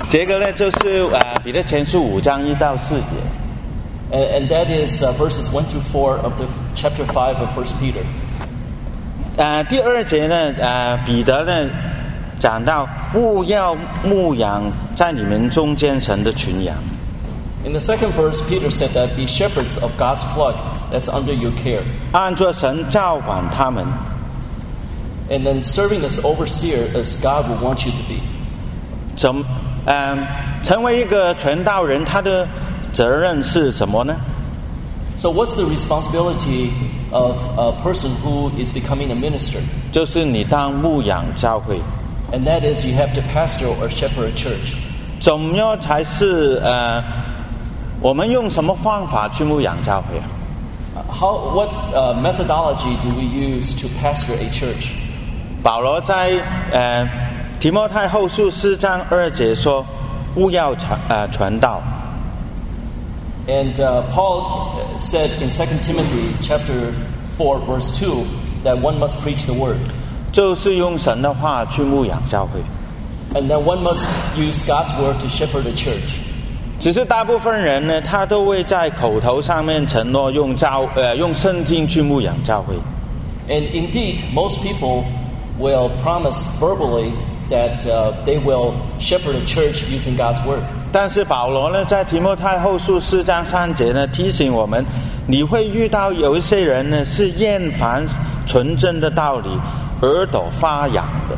这个呢就是彼得前书5章1到4节。 And that is verses 1 through 4 of the chapter 5 of 1 Peter. 第2节呢，彼得呢讲到勿要牧养在你们中间神的群羊。 In the second verse, Peter said that be shepherds of God's flock that's under your care. 按着神照管他们。 And then serving as overseer as God would want you to be. 成为一个传道人，他的责任是什么呢？ So what's the responsibility of a person who is becoming a minister? 就是你当牧养教会。 And that is you have to pastor or shepherd a church. 怎么样才是我们用什么方法去牧养教会啊？ What methodology do we use to pastor a church? 保罗在提摩太后书4章2节说：“勿要传道。” And Paul said in 2 Timothy chapter 4 verse 2 that one must preach the word. 就是用神的话去牧养教会。 And then one must use God's word to shepherd a church. 只是大部分人呢，他都会在口头上面承诺用圣经去牧养教会。 And indeed, most people will promise verbally that they will shepherd a church using God's word. 但是保罗呢，在提摩太后书4章3节呢，提醒我们，你会遇到有一些人呢，是厌烦纯正的道理，耳朵发痒的。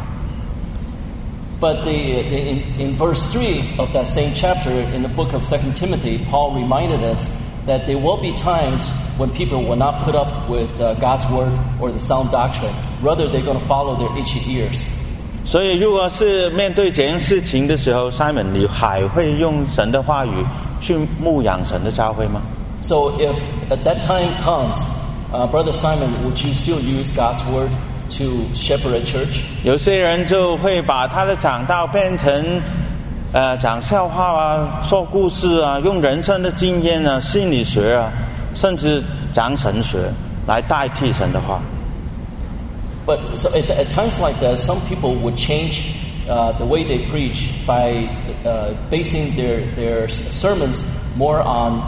But in verse 3 of that same chapter in the book of 2 Timothy, Paul reminded us that there will be times when people will not put up with God's word or the sound doctrine. Rather, they're going to follow their itchy ears. 所以如果是面对这件事情的时候 Simon 你还会用神的话语去牧养神的教会吗？ So if at that time comes, Brother Simon, would you still use God's word to shepherd a church? 有些人就会把他的讲道变成讲笑话啊，说故事啊，用人生的经验啊，心理学啊，甚至讲神学来代替神的话。 But so at times like that, some people would change the way they preach by basing their sermons more on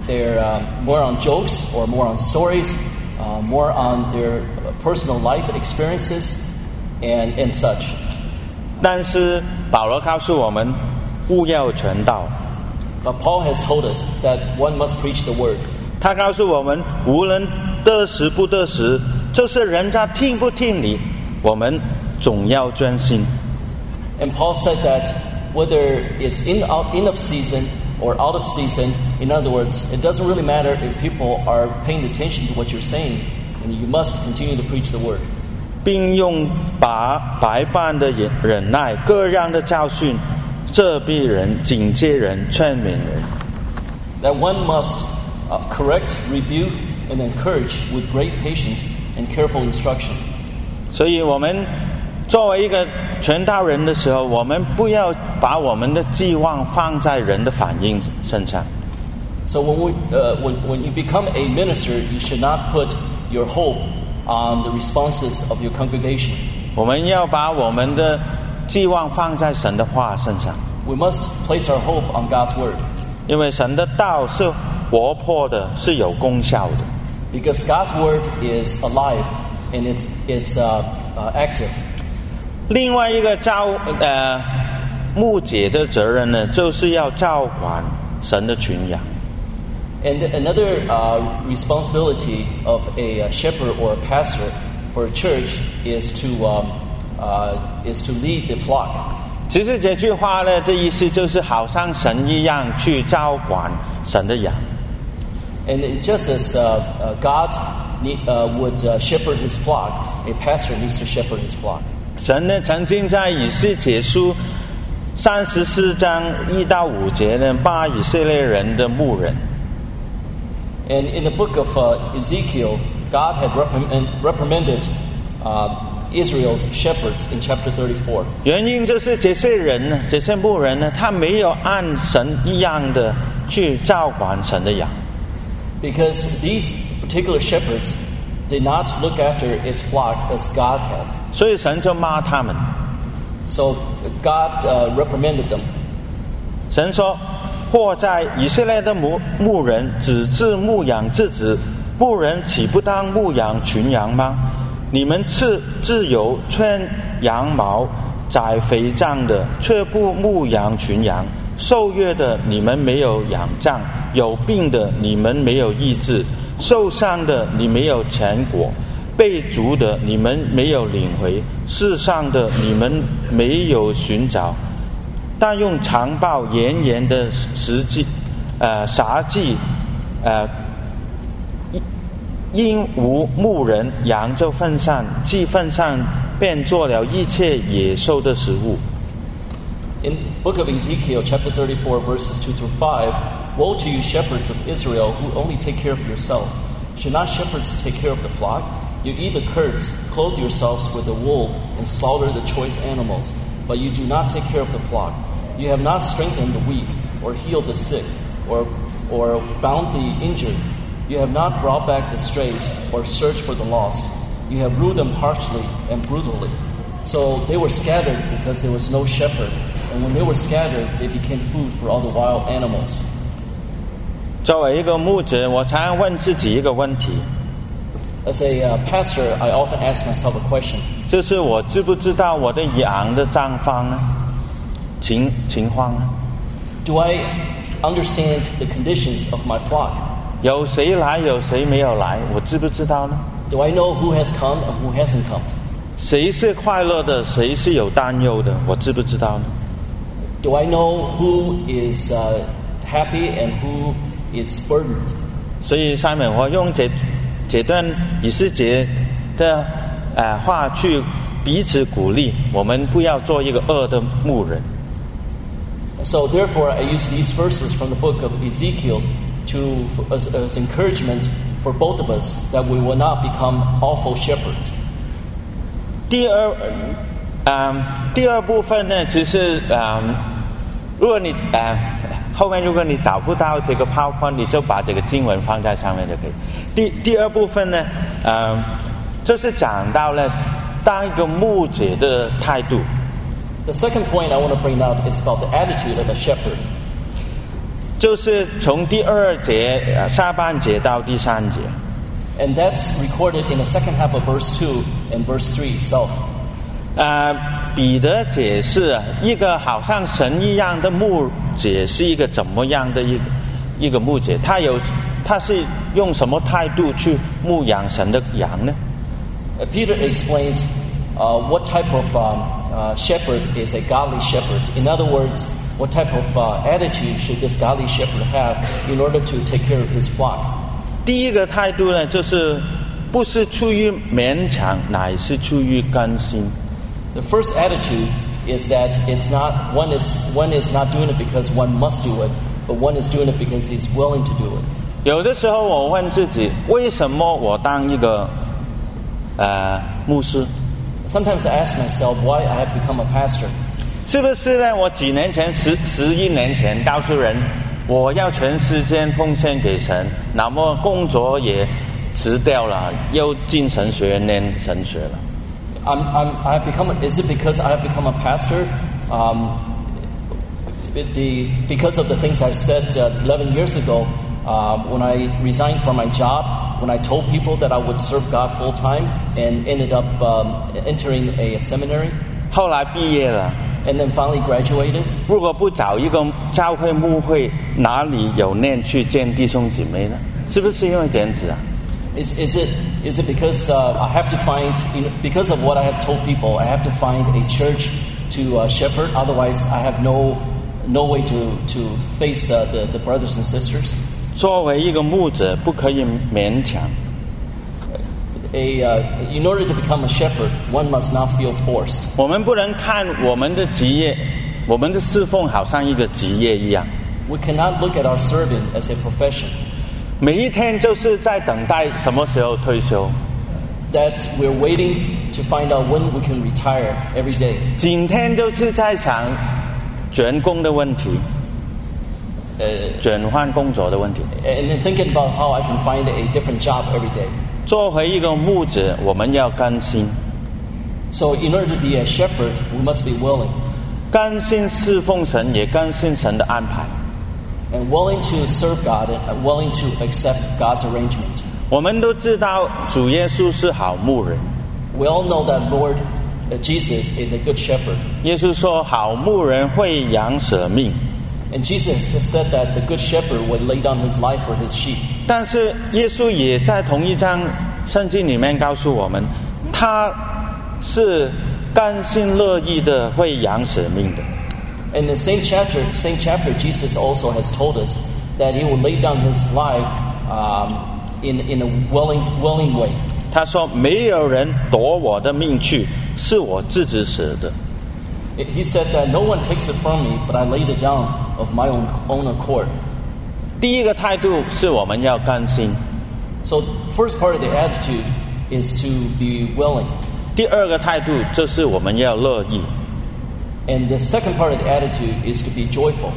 jokes or more on stories, more on their personal life experiences and such. 但是保罗告诉我们，勿要传道。 But Paul has told us that one must preach the word. 他告诉我们，无论得时不得时，就是人家听不听你，我们总要专心。 And Paul said that whether it's in of season or out of season, in other words, it doesn't really matter if people are paying attention to what you're saying, and you must continue to preach the word. 并用百般的忍耐，各样的教训，责备人、警戒人、劝勉人。 That one must correct, rebuke, and encourage with great patience and careful instruction. 所以我们作为一个传道人的时候，我们不要把我们的寄望放在人的反应身上。 So when you become a minister, you should not put your hope on the responses of your congregation. 我们要把我们的寄望放在神的话身上。 We must place our hope on God's word. 因为神的道是活泼的，是有功效的。 Because God's word is alive and it's active. 另外一个牧者的责任呢，就是要照管神的群羊。 And another responsibility of a shepherd or a pastor for a church is to lead the flock. 其实这句话呢，这意思就是好像神一样去照管神的羊。 And just as God would shepherd his flock, a pastor needs to shepherd his flock. 神呢，曾经在以西结书34章1到5节呢，把以色列人的牧人。 And in the book of Ezekiel, God had reprimanded Israel's shepherds in chapter 34. 原因就是这些人呢，这些牧人呢，他没有按神一样的去照管神的羊。 Because these particular shepherds did not look after its flock as God had. 所以神就骂他们。 So God reprimanded them. 神说：或在以色列的牧人只知牧养自己，牧人岂不当牧养群羊吗？你们自由穿羊毛，宰肥胀的，却不牧养群羊；受虐的你们没有养葬，有病的你们没有医治，受伤的你没有前果，被逐的你们没有领回，世上的你们没有寻找。但用长暴严严的杀祭，因无牧人，羊就分散，既分散，便做了一切野兽的食物。 In book of Ezekiel, chapter 34, verses 2 through 5, Woe to you, shepherds of Israel, who only take care of yourselves. Should not shepherds take care of the flock? You eat the curds, clothe yourselves with the wool, and slaughter the choice animals, but you do not take care of the flock. You have not strengthened the weak, or healed the sick, or bound the injured. You have not brought back the strays, or searched for the lost. You have ruled them harshly and brutally. So they were scattered because there was no shepherd, and when they were scattered, they became food for all the wild animals. 作为一个牧者，我常常问自己一个问题。 As a pastor, I often ask myself a question. 就是我知不知道我的羊的状况呢？情况呢？ Do I understand the conditions of my flock? 有谁来，有谁没有来，我知不知道呢？ Do I know who has come and who hasn't come? 谁是快乐的，谁是有担忧的，我知不知道呢？ Do I know who is happy and who is burdened? 所以下面我用这段以斯帖的话去彼此鼓励，我们不要做一个恶的牧人。 So therefore, I use these verses from the book of Ezekiel as encouragement for both of us that we will not become awful shepherds. 第二部分呢，其实如果你后面如果你找不到这个 PowerPoint， 你就把这个经文放在上面就可以。第二部分呢，就是讲到了当一个牧者的态度。 The second point I want to bring out is about the attitude of a shepherd. 就是从第2节下半节到第3节。 And that's recorded in the second half of verse 2 and verse 3 itself. 彼得解释一个好像神一样的牧者是一个怎么样的一个牧者，他是用什么态度去牧养神的羊呢？ Peter explains what type of shepherd is a godly shepherd. In other words, what type of attitude should this godly shepherd have in order to take care of his flock? 第一个态度呢，就是不是出于勉强，乃是出于甘心。 The first attitude is that one is not doing it because one must do it, but one is doing it because he's willing to do it. 有的时候我问自己，为什么我当一个牧师？ Sometimes I ask myself why I have become a pastor. 是不是呢？我几年前11年前告诉人，我要全时间奉献给神，那么工作也辞掉了，又进神学院念神学了。 Is it because I have become a pastor? Because of the things I said 11 years ago, when I resigned from my job, when I told people that I would serve God full time, and ended up entering a seminary. 后来毕业了。 And then finally graduated. 如果不找一个教会牧会，哪里有念去见弟兄姊妹呢？是不是因为这样子啊？ Is it because I have to find, because of what I have told people, I have to find a church to shepherd? Otherwise, I have no way to face the brothers and sisters. 作为一个牧者，不可以勉强。 In order to become a shepherd, one must not feel forced. 我们不能看我们的职业，我们的侍奉好像一个职业一样。 We cannot look at our serving as a profession. 每一天就是在等待什么时候退休。 That we're waiting to find out when we can retire every day. 今天就是在想转工的问题，转换工作的问题。 And then thinking about how I can find a different job every day. 作为一个牧者，我们要甘心。 So in order to be a shepherd, we must be willing. 甘心侍奉神，也甘心神的安排。 And willing to serve God and willing to accept God's arrangement. 我们都知道主耶稣是好牧人。 We all know that Lord Jesus is a good shepherd. 耶稣说，好牧人会养舍命。 And Jesus said that the good shepherd would lay down his life for his sheep. 但是耶稣也在同一章圣经里面告诉我们，他是甘心乐意的会养舍命的。 In the same chapter, Jesus also has told us that he will lay down his life in a willing way. 他说，没有人夺我的命去，是我自己舍的。 He said that no one takes it from me, but I laid it down of my own accord. 第一个态度是我们要甘心。 So first part of the attitude is to be willing. 第二个态度就是我们要乐意。 And the second part of the attitude is to be joyful.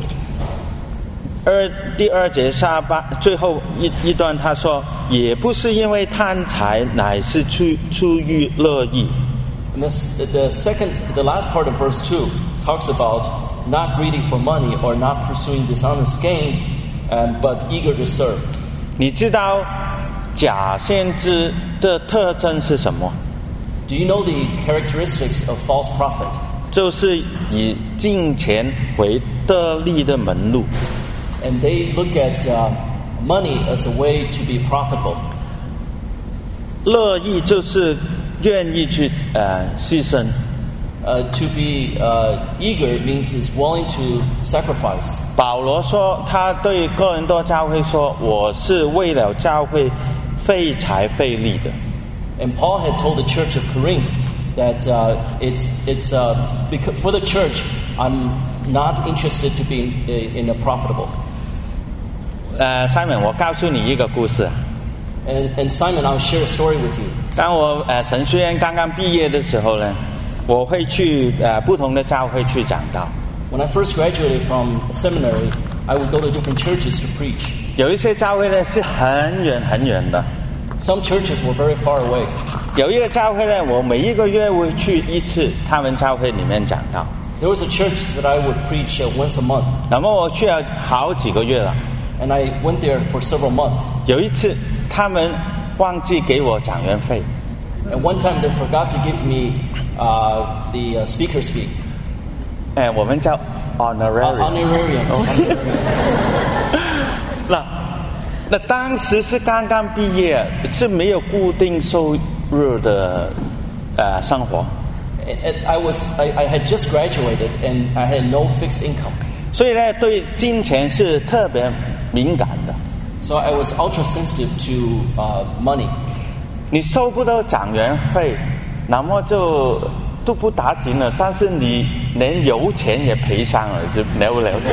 第二节下半最后一段他说，也不是因为贪财，乃是出于乐意。 And the last part of verse 2 talks about not greedy for money or not pursuing dishonest gain, but eager to serve. 你知道假先知的特征是什么？ Do you know the characteristics of false prophet? 就是以金钱为得利的门路。 And they look at money as a way to be profitable. 乐意就是愿意去牺牲。 To be eager means is willing to sacrifice. 保罗说，他对哥林多教会说：“我是为了教会费财费力的。” And Paul had told the church of Corinth that it's because for the church I'm not interested to be in a profitable. Simon， 我告诉你一个故事。 And Simon, I'll share a story with you. 当我神学院刚刚毕业的时候呢，我会去不同的教会去讲道。 When I first graduated from seminary, I would go to different churches to preach. 有一些教会呢是很远很远的。 Some churches were very far away. 有一个教会呢，我每一个月会去一次他们教会里面讲道。 There was a church that I would preach once a month. 那么我去了好几个月了。 And I went there for several months. 有一次，他们忘记给我讲员费。 And one time they forgot to give me the speaker's fee. 我们叫 honorarium。那当时是刚刚毕业，是没有固定收入的生活。 I had just graduated and I had no fixed income. 所以呢，对金钱是特别敏感的。 So I was ultra sensitive to money. 你收不到讲员费，那么就都不打紧了。但是你连油钱也赔上了，就了解。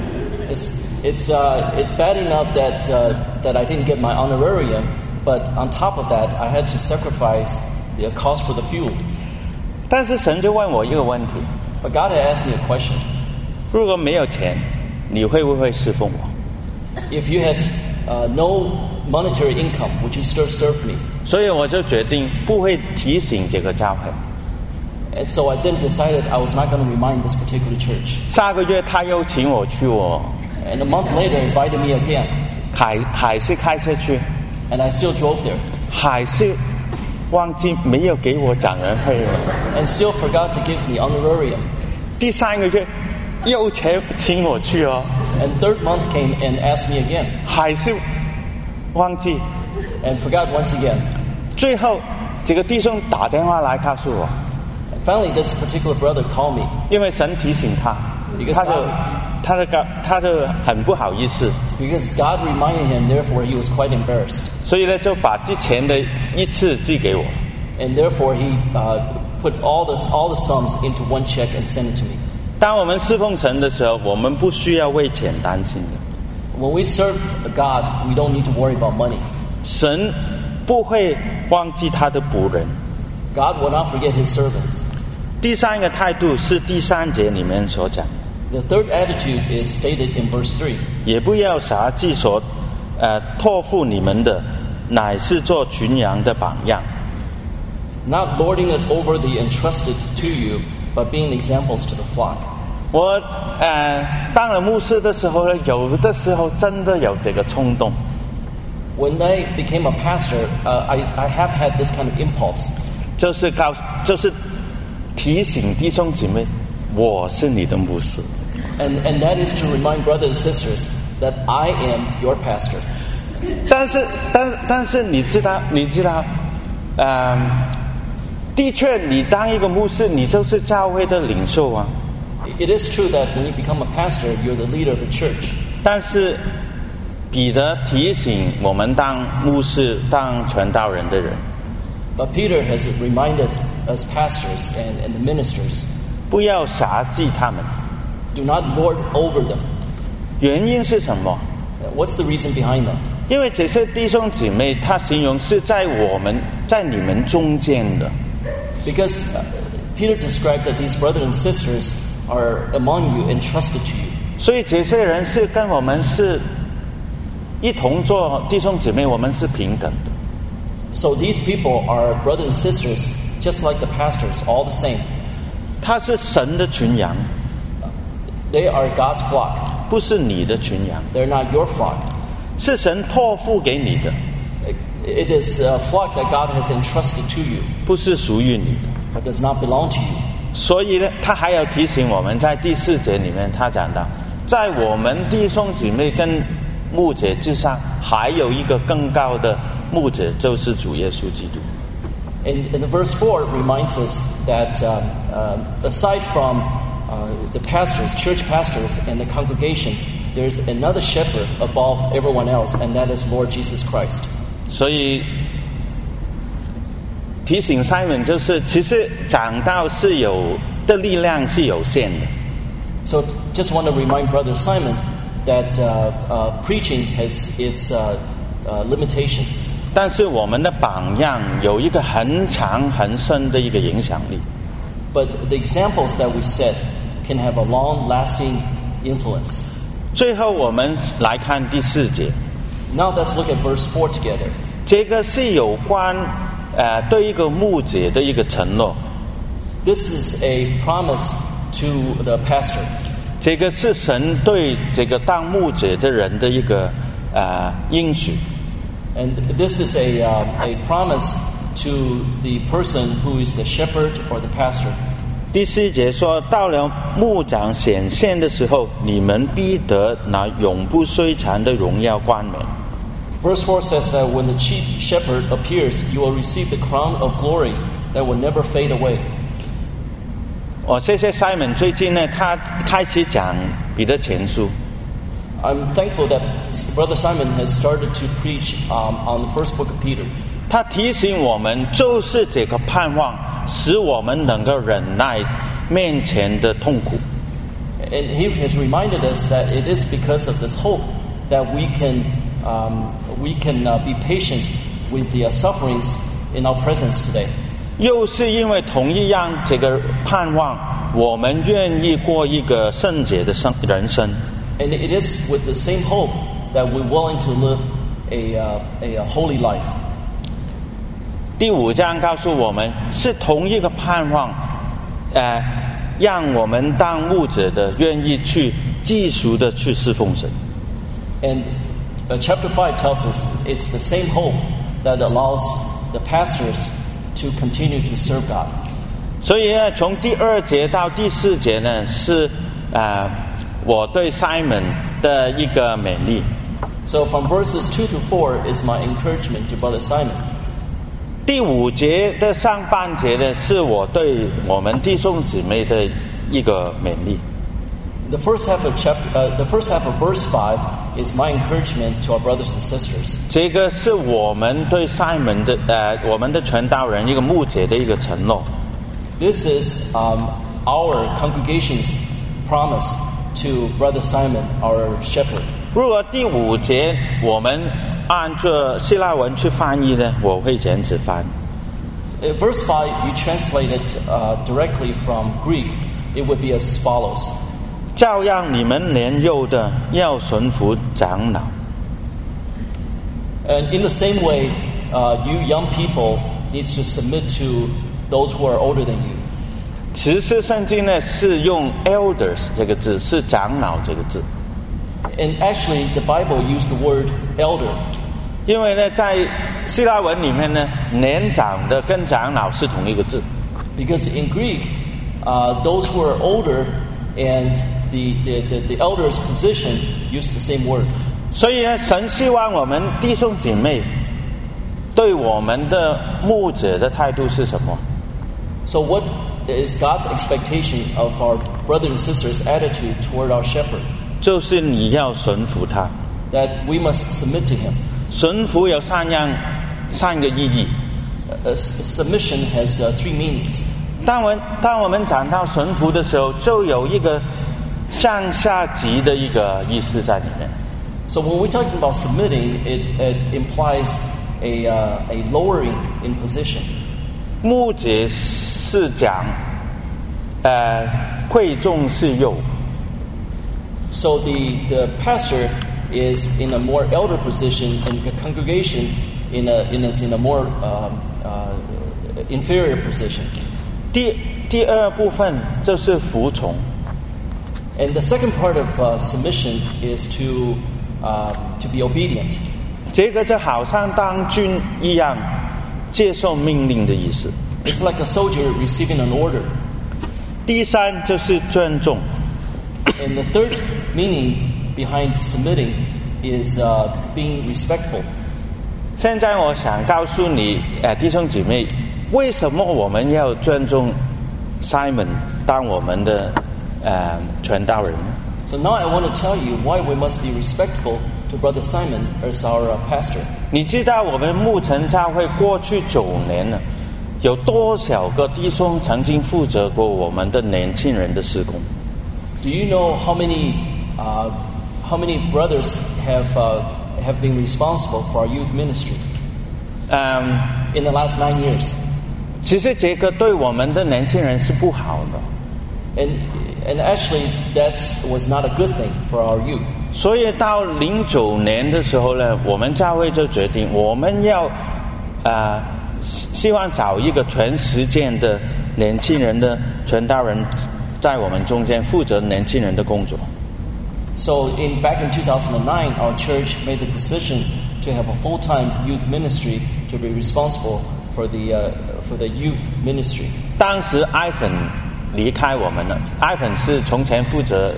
It's bad enough that I didn't get my honorarium, but on top of that, I had to sacrifice the cost for the fuel. 但是神就问我一个问题。 But God had asked me a question. 如果没有钱，你会不会侍奉我？ If you had no monetary income, would you still serve me? 所以我就决定不会提醒这个教会。 And so I then decided I was not going to remind this particular church. 下个月他又请我去 And a month later, invited me again. 还是开车去。 And I still drove there. 还是忘记没有给我讲员费了。 And still forgot to give me honorarium. 第三个月又请我去哦。 And third month came and asked me again. 还是忘记。 And forgot once again. 最后这个弟兄打电话来告诉我。 Finally, this particular brother called me. 因为神提醒他，他就很不好意思。 Because God reminded him, therefore he was quite embarrassed. 所以呢，就把之前的一次寄给我。 And therefore he put all the sums into one check and sent it to me. 当我们侍奉神的时候，我们不需要为钱担心的。 When we serve God, we don't need to worry about money. 神不会忘记他的仆人。 God will not forget his servants. 第三个态度是第3节里面所讲。 The third attitude is stated in verse 3. 也不要辖己所托付你们的，乃是做群羊的榜样。 Not lording it over the entrusted to you, but being examples to the flock. 我当了牧师的时候呢，有的时候真的有这个冲动。 When I became a pastor, I have had this kind of impulse. 就是提醒弟兄姊妹，我是你的牧师。 And that is to remind brothers and sisters that I am your pastor. 但是你知道，的确，你当一个牧师，你就是教会的领袖啊。 It is true that when you become a pastor, you're the leader of the church. 但是彼得提醒我们当牧师、当传道人的人， But Peter has reminded us pastors and the ministers, 不要辖制他们。 do not lord over them. 原因是什么？ What's the reason behind that? 因为这些弟兄姊妹，他形容是在你们中间的。 Because Peter described that these brothers and sisters are among you, entrusted to you. 所以这些人是跟我们是一同做弟兄姊妹，我们是平等的。 So these people are brothers and sisters, just like the pastors, all the same. 他是神的群羊， They are God's flock. 不是你的群羊， They're not your flock. 是神托付给你的， It is a flock that God has entrusted to you, 不是属于你的。 but does not belong to you. 所以呢，他还要提醒我们，在第4节里面，他讲到，在我们弟兄姊妹跟牧者之上，还有一个更高的牧者，就是主耶稣基督。 And the verse 4 reminds us that aside from the pastors, church pastors, and the congregation, there's another shepherd above everyone else, and that is Lord Jesus Christ. 所以提醒 Simon 就是，其实讲道是有的力量是有限的。 So just want to remind Brother Simon that preaching has its limitation. 但是我们的榜样有一个很长很深的一个影响力。 But the examples that we set can have a long-lasting influence. 最后我们来看第4节， Now let's look at verse 4 together. 这个是有关对一个牧者的一个承诺， This is a promise to the pastor. 这个是神对这个当牧者的人的一个应许。 And this is a promise to the person who is the shepherd or the pastor. 第4节说，到了牧长显现的时候，你们必得那永不衰残的荣耀冠冕。 Verse 4 says that when the chief shepherd appears, you will receive the crown of glory that will never fade away. 我谢谢 Simon， 最近呢，他开始讲彼得前书。 I'm thankful that Brother Simon has started to preach on the first book of Peter. 他提醒我们，就是这个盼望，使我们能够忍耐面前的痛苦。 And he has reminded us that it is because of this hope that we can be patient with the sufferings in our presence today. 又是因为同一样这个盼望，我们愿意过一个圣洁的人生。 And it is with the same hope that we're willing to live a holy life. 第5章告诉我们，是同一个盼望，让我们当牧者的愿意去继续的去侍奉神。 And chapter 5 tells us it's the same hope that allows the pastors to continue to serve God. 所以呢，从第2节到第4节呢，是我对 Simon 的一个勉励。 So from verses 2 to 4 is my encouragement to Brother Simon. 第5节的上半节呢，是我对我们弟兄姊妹的一个勉励。 The first half of verse 5 is my encouragement to our brothers and sisters. 这个是我们对 Simon 的我们的传道人一个牧者的一个承诺。 This is our congregation's promise to Brother Simon, our shepherd. 如果第5节我们按照希腊文去翻译呢，我会这样子翻。 Verse 5, if you translate it directly from Greek, it would be as follows. 照样你们年幼的要顺服长老。 And in the same way, you young people need to submit to those who are older than you. 其实圣经呢是用 elders 这个字，是长老这个字。 And actually, the Bible used the word elder. 因为呢，在希腊文里面呢，年长的跟长老是同一个字。 Because in Greek, those who are older and the elder's position used the same word. 所以呢，神希望我们弟兄姐妹对我们的牧者的态度是什么？ So what is God's expectation of our brothers and sisters' attitude toward our shepherd? 就是你要顺服他。 That we must submit to him. 顺服有三个意义。 Submission has three meanings. 当我们讲到顺服的时候，就有一个上下级的一个意思在里面。 So when we're talking about submitting, it implies a lowering in position. 牧者是讲，贵重是幼。 So the pastor is in a more elder position, and the congregation in a more inferior position. 第二部分就是服从。 And the second part of submission is to be obedient. 这个就好像当军一样，接受命令的意思。 It's like a soldier receiving an order. 第三就是尊重。 And the third meaning behind submitting is being respectful. 现在我想告诉你，弟兄姐妹，为什么我们要尊重 Simon 当我们的传道人呢？ So now I want to tell you why we must be respectful to Brother Simon as our pastor. 你知道我们牧城教会过去9年了，有多少个弟兄曾经负责过我们的年轻人的事工？ Do you know how many brothers have been responsible for our youth ministry in the last 9 years? 其实这个对我们的年轻人是不好的。 And actually, that was not a good thing for our youth. 所以到09年的时候呢，我们教会就决定，我们要希望找一个全时间的年轻人的传道人，在我们中间负责年轻人的工作。 So back in 2009, our church made the decision to have a full-time youth ministry to be responsible for the youth ministry. 当时Ivan离开我们了。Ivan是从前负责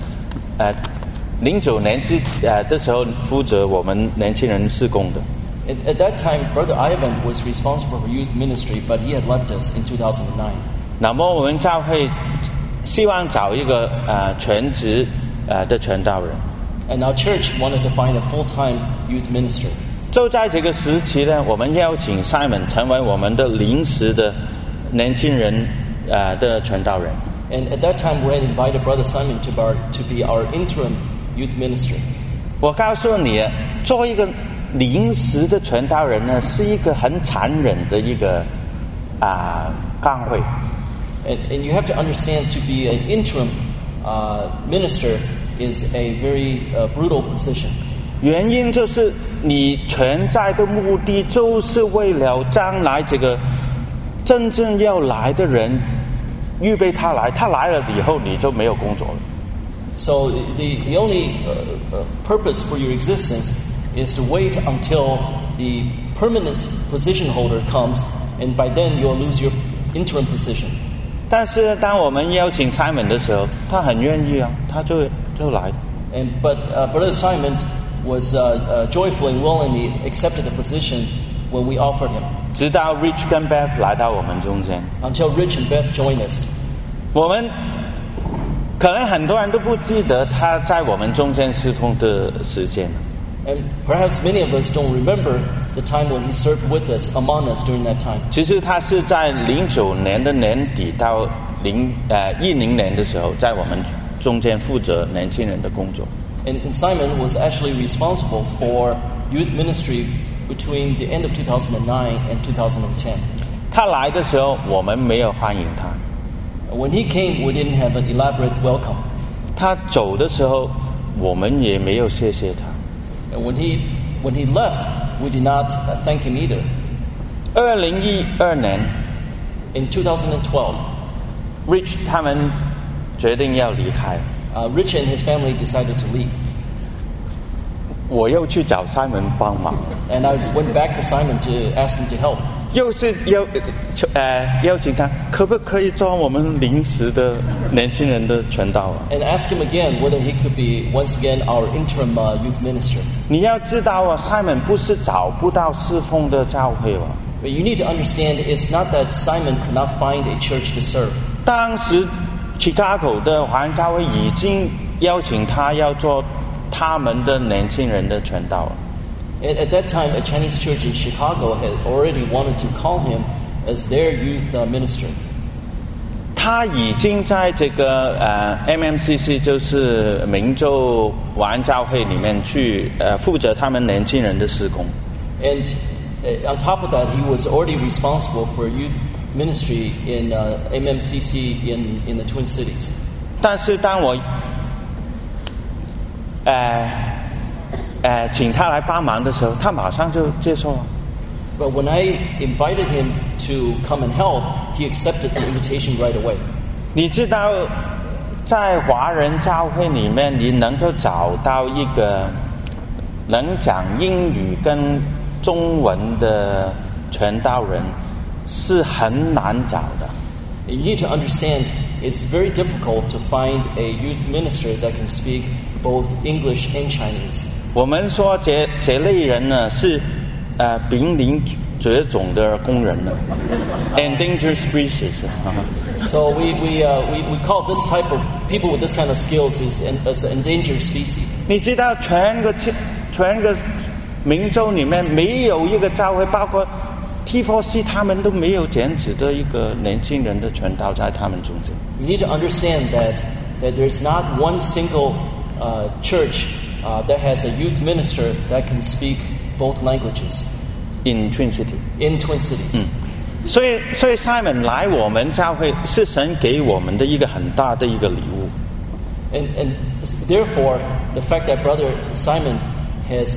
09年的时候负责我们年轻人事工的。 At that time, Brother Ivan was responsible for youth ministry, but he had left us in 2009. 那么我们教会希望找一个全职的传道人。 And our church wanted to find a full-time youth minister. 就在这个时期呢，我们邀请 Simon 成为我们的临时的年轻人的传道人。 And at that time, we had invited Brother Simon to be our interim youth minister. 我告诉你，做一个临时的传道人呢，是一个很残忍的一个岗位。 And you have to understand, to be an interim minister is a very brutal position. 原因就是你存在的目的就是为了将来这个真正要来的人预备他来，他来了以后你就没有工作了。 So the only purpose for your existence is to wait until the permanent position holder comes, and by then you'll lose your interim position. 但是当我们邀请 Simon 的时候，他很愿意啊，他就来。 But Brother Simon was joyfully and willingly accepted the position when we offered him. 直到 Rich 跟 Beth 来到我们中间。 Until Rich and Beth joined us. 我们可能很多人都不记得他在我们中间事工的时间。 And perhaps many of us don't remember the time when he served with us, among us during that time. 其实他是在09年的年底到10年的时候，在我们中间负责年轻人的工作。 And Simon was actually responsible for youth ministry between the end of 2009 and 2010. 他来的时候，我们没有欢迎他。 When he came, we didn't have an elaborate welcome. 他走的时候，我们也没有谢谢他。 And when he left, we did not thank him either. 2012年， In 2012, Rich 他们决定要离开， Rich and his family decided to leave. 我又去找 Simon 帮忙， And I went back to Simon to ask him to help. 又是邀请他，可不可以做我们临时的年轻人的传道啊？ And ask him again whether he could be once again our interim youth minister. 你要知道啊 ，Simon 不是找不到侍奉的教会啊。 But you need to understand it's not that Simon could not find a church to serve. 当时 Chicago 的华人教会已经邀请他要做他们的年轻人的传道了。 At that time, a Chinese church in Chicago had already wanted to call him as their youth minister. 他已经在这个MMCC 就是明州华人教会里面去负责他们年轻人的事工。 And on top of that, he was already responsible for youth ministry in MMCC in the Twin Cities. 但是当我请他来帮忙的时候，他马上就接受了。 But when I invited him to come and help, he accepted the invitation right away. 你知道，在华人教会里面，你能够找到一个能讲英语跟中文的传道人，是很难找的。 You need to understand it's very difficult to find a youth minister that can speak both English and Chinese. 我们说这类人呢是濒临绝种的工人呢 ，endangered species。 So we call this type of people with this kind of skills as an endangered species. 你知道全个民州里面没有一个教会，包括 T4C 他们都没有这样子的一个年轻人的传道在他们中间。 You need to understand that there's not one single church that has a youth minister that can speak both languages In Twin City， in Twin Cities. 所以 Simon 来我们教会是神给我们的一个很大的一个礼物。 And therefore, the fact that Brother Simon has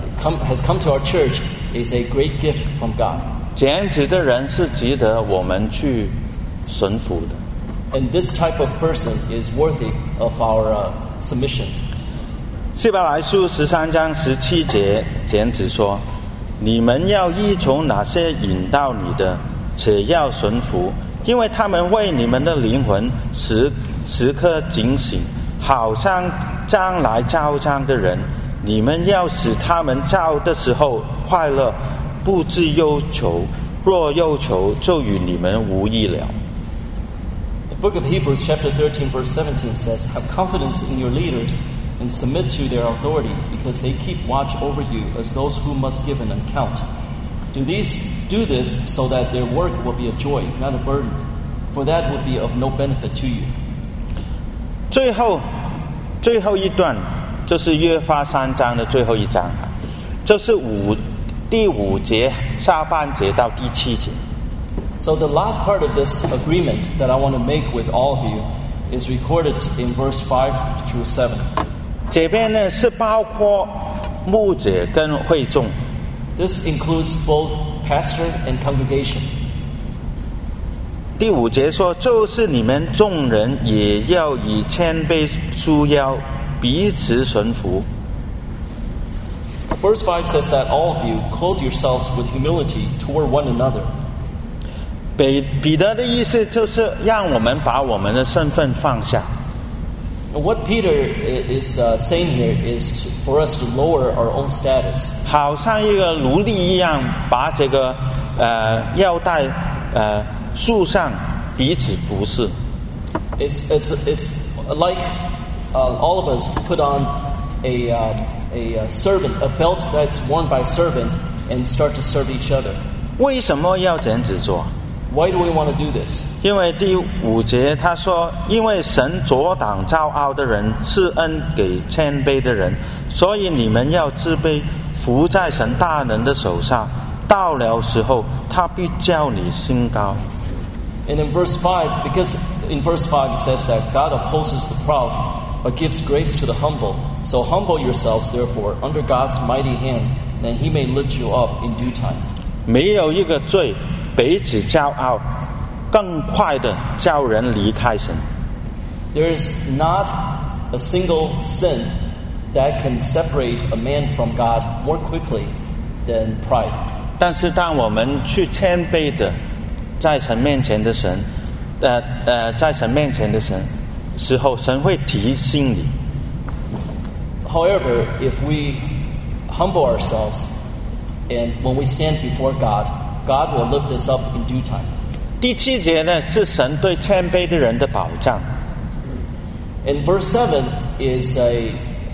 come to our church is a great gift from God. 这样子的人是值得我们去顺服的。 And this type of person is worthy of our submission. 希伯来书13章17节这样子说：你们要依从那些引导你的，且要顺服，因为他们为你们的灵魂时刻警醒，好像将来召章的人。你们要使他们召的时候快乐，不致忧愁，若忧愁，就与你们无益了。 The book of Hebrews chapter 13 verse 17 says, Have confidence in your leaders and submit to their authority, because they keep watch over you as those who must give an account. Do this so that their work will be a joy, not a burden, for that would be of no benefit to you. 最后一段就是约法3章的最后一章，就是第5节下半节到第7节。 So the last part of this agreement that I want to make with all of you is recorded in verse 5 through 7. 这边呢是包括牧者跟会众。 This includes both pastor and congregation. 第5节说，就是你们众人也要以谦卑束腰，彼此顺服。 Verse 5 says that all of you clothe yourselves with humility toward one another. 彼得的意思就是让我们把我们的身份放下。 What Peter is saying here is for us to lower our own status. 好像一个奴隶一样，把这个腰带束上，彼此服侍。 It's like all of us put on a servant, a belt that's worn by a servant, and start to serve each other. 为什么要这样子做？ Why do we want to do this? 因为第5节他说，因为神阻挡骄傲的人，赐恩给谦卑的人，所以你们要自卑，服在神大能的手上，到了时候，他必叫你升高。 And in verse 5, because in verse 5 it says that God opposes the proud, but gives grace to the humble. So humble yourselves, therefore, under God's mighty hand, that He may lift you up in due time. 没有一个罪彼此骄傲， 更快的叫人离开神。 There is not a single sin that can separate a man from God more quickly than pride. 但是当我们去谦卑的在神面前的神，在神面前的神时候，神会提醒你。 However, if we humble ourselves and when we stand before God, God will lift us up in due time. 第7节呢，是神对谦卑的人的保障。 And verse 7 is a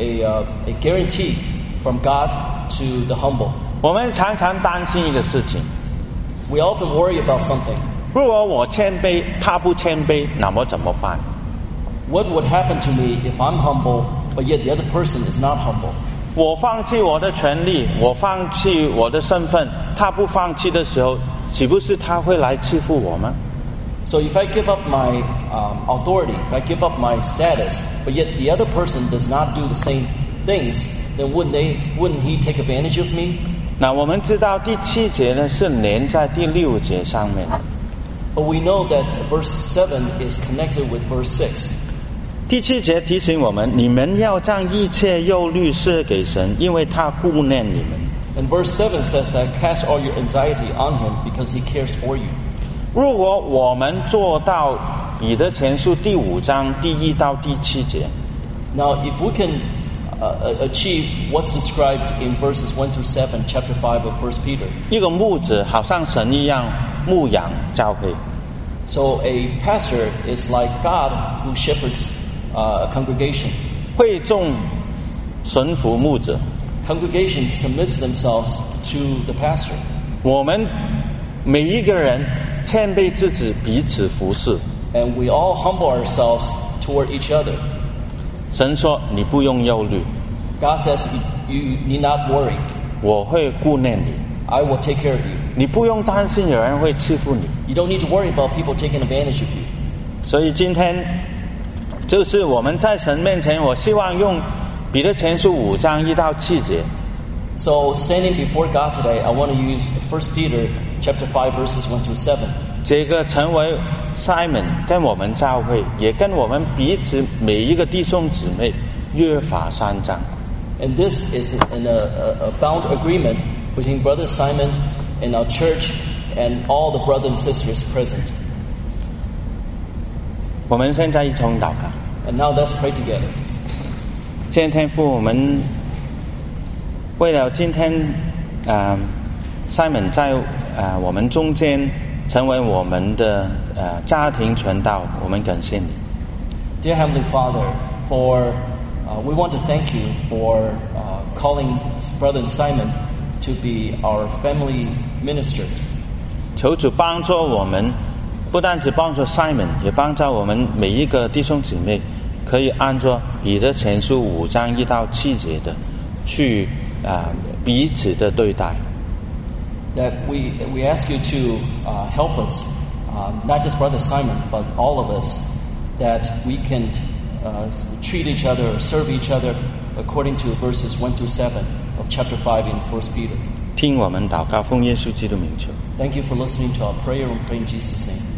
guarantee from God to the humble. 我们常常担心一个事情： We often worry about something. 如果我谦卑，他不谦卑，那么怎么办？ What would happen to me if I'm humble, but yet the other person is not humble? 我放弃我的权利，我放弃我的身份，他不放弃的时候，岂不是他会来欺负我吗？ So if I give up my authority, if I give up my status, but yet the other person does not do the same things, then wouldn't he take advantage of me? 那我们知道第7节呢是连在第6节上面的。 But we know that verse 7 is connected with verse 6. 第7节提醒我们：你们要将一切忧虑卸给神，因为他顾念你们。 And verse 7 says that cast all your anxiety on him because he cares for you. 如果我们做到彼得前书第5章第1到第7节， Now, if we can achieve what's described in verses 1 through 7, chapter 5 of 1 Peter. 一个牧者好像神一样牧养教会。 So a pastor is like God who shepherds a congregation. 会众顺服牧者， Congregation submits themselves to the pastor. 我们每一个人谦卑自己，彼此服侍。 And we all humble ourselves toward each other. 神说：“你不用忧虑， God says, you need not worry. 我会顾念你。 I will take care of you. 你不用担心有人会欺负你。” You don't need to worry about people taking advantage of you. 所以今天就是我们在神面前，我希望用彼得前书5章1到7节。 So standing before God today, I want to use 1 Peter chapter 5 verses 1 through 7. 这个成为 Simon 跟我们教会，也跟我们彼此每一个弟兄姊妹约法3章。 And this is a bound agreement between Brother Simon and our church and all the brothers and sisters present. 我们现在一同祷告。 And now let's pray together. 今天父，我们为了今天Simon 在我们中间成为我们的家庭传道，我们感谢你。 Dear Heavenly Father, we want to thank you for calling Brother Simon to be our family minister. 求主帮助我们，不但只帮助 Simon， 也帮助我们每一个弟兄姊妹，可以按照彼得前书5章1到7节的去彼此的对待。 That we ask you to help us, not just Brother Simon, but all of us, that we can treat each other or serve each other according to verses 1 through 7 of chapter 5 in 1 Peter. 听我们祷告，奉耶稣基督名求。 Thank you for listening to our prayer and pray in Jesus' name.